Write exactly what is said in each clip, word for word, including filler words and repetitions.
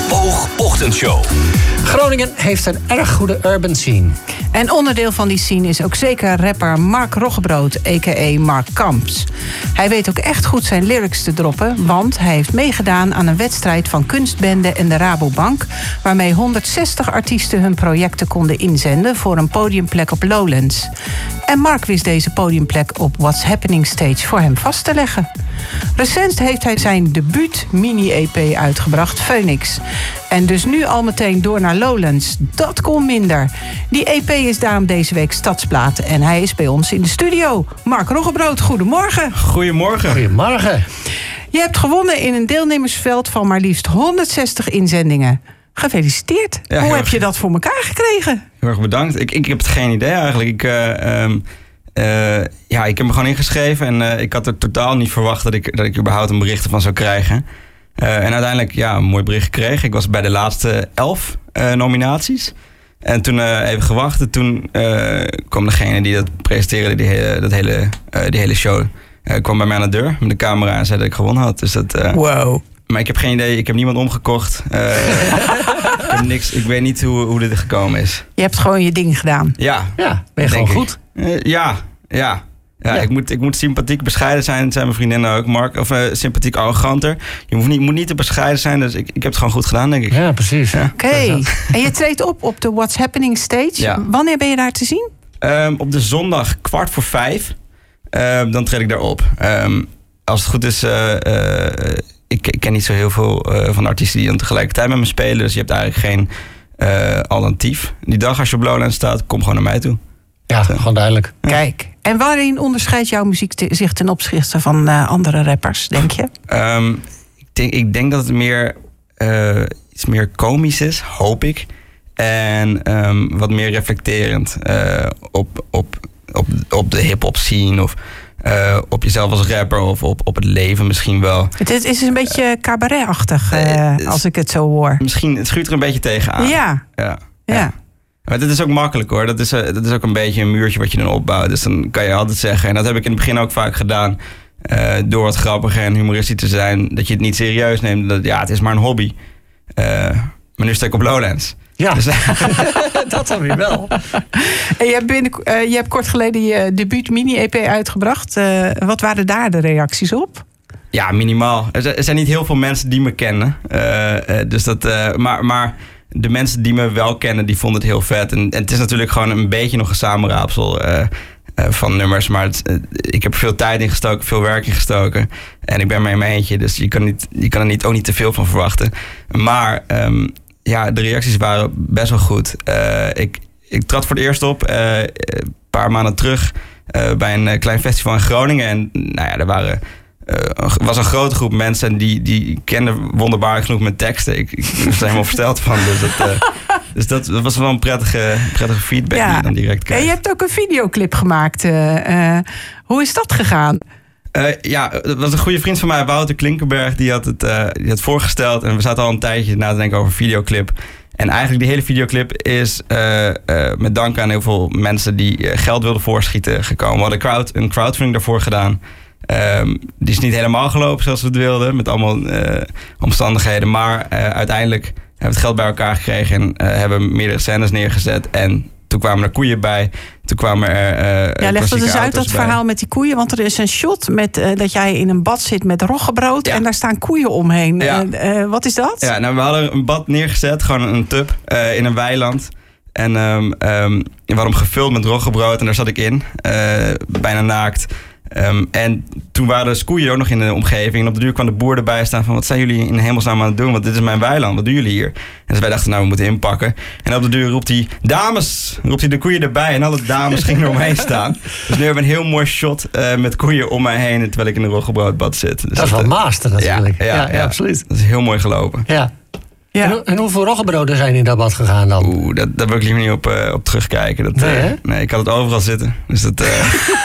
Oog-ochtendshow. Groningen heeft een erg goede urban scene. En onderdeel van die scene is ook zeker rapper Mark Roggebrood, a k a. Mark Kamps. Hij weet ook echt goed zijn lyrics te droppen, want hij heeft meegedaan aan een wedstrijd van Kunstbende en de Rabobank, waarmee honderdzestig artiesten hun projecten konden inzenden voor een podiumplek op Lowlands. En Mark wist deze podiumplek op What's Happening Stage voor hem vast te leggen. Recent heeft hij zijn debuut mini-E P uitgebracht, Phoenix. En dus nu al meteen door naar Lowlands. Dat kon minder. Die E P is daarom deze week Stadsplaat. En hij is bij ons in de studio. Mark Roggebrood, goedemorgen. Goedemorgen. Goedemorgen. Je hebt gewonnen in een deelnemersveld van maar liefst honderdzestig inzendingen. Gefeliciteerd. Ja, Hoe heel heb erg. je dat voor elkaar gekregen? Heel erg bedankt. Ik, ik heb het geen idee eigenlijk. Ik, uh, um, uh, ja, ik heb me gewoon ingeschreven en uh, ik had er totaal niet verwacht dat ik, dat ik überhaupt een bericht ervan zou krijgen. Uh, en uiteindelijk ja, een mooi bericht gekregen. Ik was bij de laatste elf uh, nominaties. En toen uh, even gewacht. En toen uh, kwam degene die dat presenteerde, die hele, dat hele, uh, die hele show, uh, kwam bij mij aan de deur met de camera en zei dat ik gewonnen had. Dus dat, uh, Wow. Maar ik heb geen idee, ik heb niemand omgekocht. Uh, ik, heb niks, ik weet niet hoe, hoe dit gekomen is. Je hebt gewoon je ding gedaan. Ja, Ja, ben je gewoon denk goed? ik. Uh, ja, ja. Ja, Ja. Ik, moet, ik moet sympathiek bescheiden zijn, zijn mijn vriendinnen ook, Mark. Of uh, sympathiek arroganter. Je moet niet, moet niet te bescheiden zijn, dus ik, ik heb het gewoon goed gedaan, denk ik. Ja, precies. Ja. Oké. En je treedt op op de What's Happening Stage. Ja. Wanneer ben je daar te zien? Um, op de zondag kwart voor vijf, um, dan treed ik daar op. Um, als het goed is, uh, uh, ik, ik ken niet zo heel veel uh, van de artiesten die dan tegelijkertijd met me spelen. Dus je hebt eigenlijk geen uh, alternatief. Die dag als je op Lowlands staat, kom gewoon naar mij toe. Ja, gewoon duidelijk. Kijk. En waarin onderscheidt jouw muziek te- zich ten opzichte van uh, andere rappers, denk je? Um, ik, denk, ik denk dat het meer uh, iets meer komisch is, hoop ik. En um, wat meer reflecterend uh, op, op, op, op de hip-hop scene of uh, op jezelf als rapper of op, op het leven misschien wel. Het is, het is een beetje cabaretachtig, uh, uh, als ik het zo hoor. Misschien, het schuurt er een beetje tegenaan. Ja, Ja. ja. Maar dit is ook makkelijk hoor. Dat is, uh, dat is ook een beetje een muurtje wat je dan opbouwt. Dus dan kan je altijd zeggen, en dat heb ik in het begin ook vaak gedaan, uh, door wat grappiger en humoristisch te zijn, dat je het niet serieus neemt. Dat, ja, het is maar een hobby. Uh, maar nu sta ik op Lowlands. Ja, Dus, dat dan weer wel. En je hebt, binnen, uh, je hebt kort geleden je debuut mini-E P uitgebracht. Uh, wat waren daar de reacties op? ja, minimaal. Er zijn- er zijn niet heel veel mensen die me kennen. Uh, uh, dus dat, uh, maar, maar de mensen die me wel kennen, die vonden het heel vet. En, en het is natuurlijk gewoon een beetje nog een samenraapsel uh, uh, van nummers. Maar het, uh, ik heb er veel tijd in gestoken, veel werk in gestoken. En ik ben maar in mijn eentje, dus je kan, niet, je kan er niet, ook niet te veel van verwachten. Maar um, ja, de reacties waren best wel goed. Uh, ik, ik trad voor het eerst op, uh, een paar maanden terug, uh, bij een uh, klein festival in Groningen. En nou ja, er waren... Uh, was een grote groep mensen en die, die kenden wonderbaarlijk genoeg mijn teksten. Ik, ik was er helemaal versteld van. Dus, dat, uh, dus dat, dat was wel een prettige, prettige feedback die je dan direct En krijgt. je hebt ook een videoclip gemaakt. Uh, uh, hoe is dat gegaan? Uh, ja, dat was een goede vriend van mij, Wouter Klinkenberg. Die had het, uh, die had voorgesteld. En we zaten al een tijdje na te denken over een videoclip. En eigenlijk die hele videoclip is uh, uh, met dank aan heel veel mensen die uh, geld wilden voorschieten gekomen. We hadden crowd, een crowdfunding daarvoor gedaan. Um, die is niet helemaal gelopen zoals we het wilden, met allemaal uh, omstandigheden. Maar uh, uiteindelijk hebben we het geld bij elkaar gekregen en uh, hebben meerdere scènes neergezet. En toen kwamen er koeien bij. Toen kwamen er uh, Ja, leg dat eens uit, auto's dat bij. verhaal met die koeien. Want er is een shot met, uh, dat jij in een bad zit met roggebrood. Ja. En daar staan koeien omheen. Ja. Uh, uh, wat is dat? Ja, nou, we hadden een bad neergezet, gewoon een tub uh, in een weiland. En um, um, we hadden hem gevuld met roggebrood en daar zat ik in, uh, bijna naakt. Um, en toen waren er koeien ook nog in de omgeving. En op de duur kwam de boer erbij staan van... wat zijn jullie in hemelsnaam aan het doen? Want dit is mijn weiland, wat doen jullie hier? En dus wij dachten, nou, we moeten inpakken. En op de duur roept hij, dames! Roept hij de koeien erbij. En alle dames gingen er omheen staan. Dus nu hebben we een heel mooi shot uh, met koeien om mij heen... terwijl ik in een roggebroodbad zit. Dus Dat is wel uh, master natuurlijk. Ja, ja, ja, absoluut. Dat is heel mooi gelopen. Ja. Ja. En, hoe- en hoeveel roggebroden zijn in dat bad gegaan dan? Oeh, dat, daar wil ik liever niet op, uh, op terugkijken. Dat, Nee, uh, hè? nee, ik had het overal zitten. Dus dat... Uh,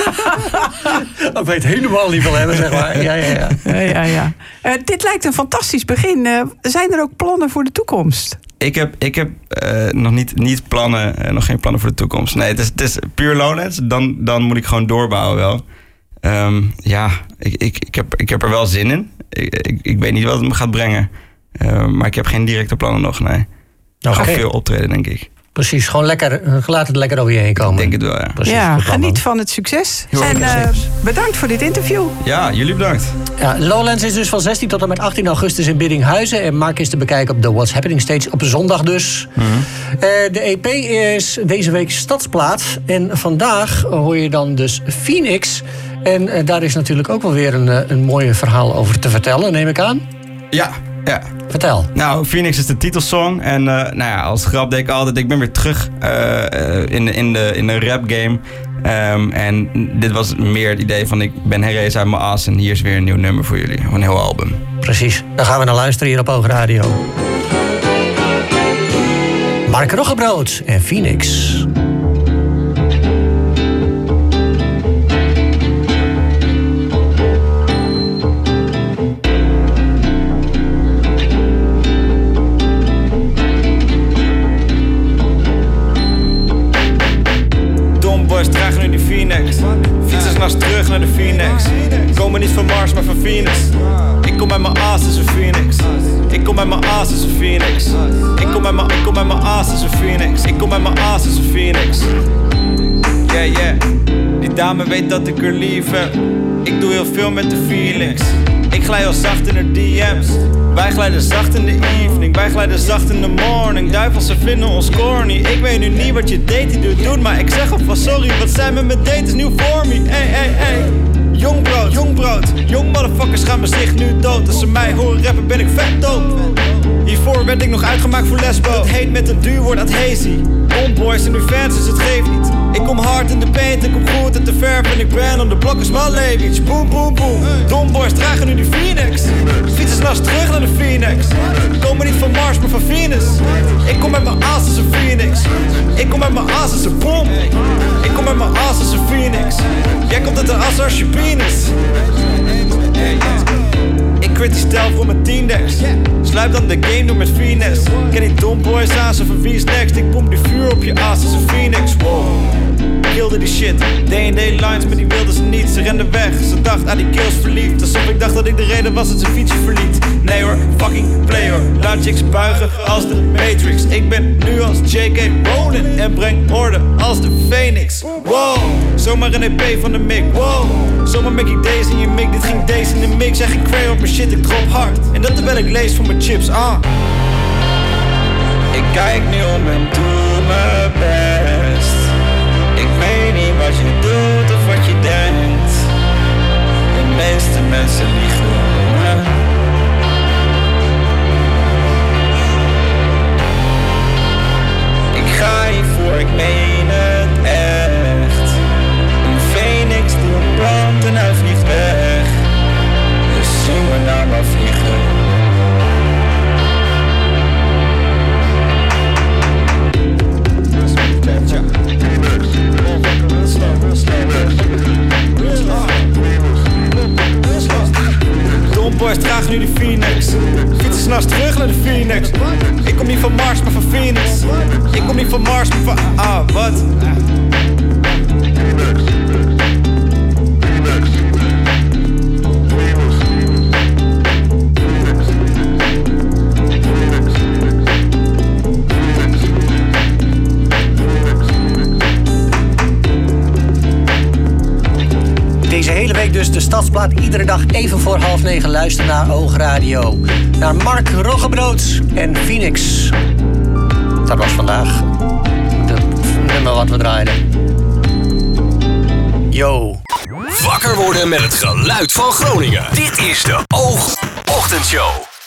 Dat weet helemaal niet van hebben, zeg maar. Ja, ja, ja. Ja, ja, ja. Uh, dit lijkt een fantastisch begin. Uh, zijn er ook plannen voor de toekomst? Ik heb, ik heb uh, nog niet, niet plannen, uh, nog geen plannen voor de toekomst. Nee, het is, het is puur Lowlands. Dan, dan moet ik gewoon doorbouwen wel. Um, ja, ik, ik, ik, heb, ik heb er wel zin in. Ik, ik, ik weet niet wat het me gaat brengen. Uh, maar ik heb geen directe plannen nog, nee. Ik ga Okay. veel optreden, denk ik. Precies, gewoon lekker, laat het lekker over je heen komen. Ik denk het wel, ja. Precies, ja, goed plan, geniet man. van het succes. Heel En erg uh, succes. bedankt voor dit interview. Ja, jullie bedankt. Ja, Lowlands is dus van zestien tot en met achttien augustus in Biddinghuizen. En Mark is te bekijken op de What's Happening Stage op zondag dus. Mm-hmm. Uh, de E P is deze week Stadsplaat. En vandaag hoor je dan dus Phoenix. En uh, daar is natuurlijk ook wel weer een, uh, een mooi verhaal over te vertellen, neem ik aan. Ja, ja. Vertel. Nou, Phoenix is de titelsong. En uh, nou ja, als grap deed ik altijd, ik ben weer terug uh, uh, in, de, in, de, in de rap game. Um, en dit was meer het idee van, ik ben herrezen uit mijn as en hier is weer een nieuw nummer voor jullie. Een heel album. Precies, dan gaan we naar luisteren hier op Oogradio. Mark Roggebrood en Phoenix. Dragen nu die Phoenix. Fietsen s'nachts terug naar de Phoenix. Komen niet van Mars, maar van Phoenix. Ik kom uit mijn ass als een Phoenix. Ik kom uit mijn ass als een Phoenix. Ik kom uit mijn, ik kom uit mijn ass als een Phoenix. Ik kom uit mijn ass als een Phoenix. Yeah, yeah. Die dame weet dat ik haar lief heb. Ik doe heel veel met de feelings. Ik glij al zacht in haar D M's. Wij glijden zacht in de evening, wij glijden zacht in de morning. Duivels, ze vinden ons corny. Ik weet nu niet wat je date die doet, doet, maar ik zeg alvast sorry. Wat zij met me date is nieuw voor me. Hey, hey, hey. Jong brood, jong brood. Jong motherfuckers gaan mijn zicht nu dood. Als ze mij horen rappen ben ik vet dood. Hiervoor werd ik nog uitgemaakt voor lesbo. Het heet met een duur woord adhesie. Boys en nu fans, dus het geeft niet. Ik kom hard in de paint, ik kom goed uit de verf. En ik ben op de blok als Malevich. Boom, boom, boom. Domboys dragen nu die Phoenix. Fietsen s'nachts terug naar de Phoenix. Komen niet van Mars, maar van Venus. Ik kom met mijn ass als een Phoenix. Ik kom met mijn ass als een bom. Ik kom met mijn ass als een Phoenix. Jij komt uit de ass als je penis. Ik crit die stijl voor mijn teamdex. Sluip dan de game door met finesse. Ken die domboys aan, zo van wie is next. Ik pomp die vuur op je ass als een Phoenix. Wow. Kilde die shit. D en D lines, maar die wilden ze niet. Ze renden weg, ze dacht aan die kills verliefd. Alsof ik dacht dat ik de reden was dat ze fietsje verliet. Nee hoor, fucking play hoor. Laat chicks buigen als de Matrix. Ik ben nu als J K Rowling en breng orde als de Phoenix. Wow, zomaar een E P van de Mick. Wow, zomaar make ik deze in je mik. Dit ging deze in de mix. Zeg ik cray op mijn shit, ik drop hard. En dat terwijl ik lees voor mijn chips, ah. Ik kijk nu om en doe mijn best. Ik weet niet wat je doet of wat je denkt. De meeste mensen liegen. Ik ga hiervoor, ik meen het echt. Een Phoenix die ontbrandt en hij vliegt weg. Dus zing me nou maar vliegen. Domboys dragen nu die Phoenix. Fietsen s'nachts terug naar de Phoenix. Ik kom niet van Mars, maar van Venus. Ik kom niet van Mars, maar van... Ah, wat? Deze hele week dus de Stadsplaat. Iedere dag even voor half negen luisteren naar Oogradio. Naar Mark Roggebrood en Phoenix. Dat was vandaag het nummer wat we draaiden. Yo. Wakker worden met het geluid van Groningen. Dit is de Oog Ochtendshow.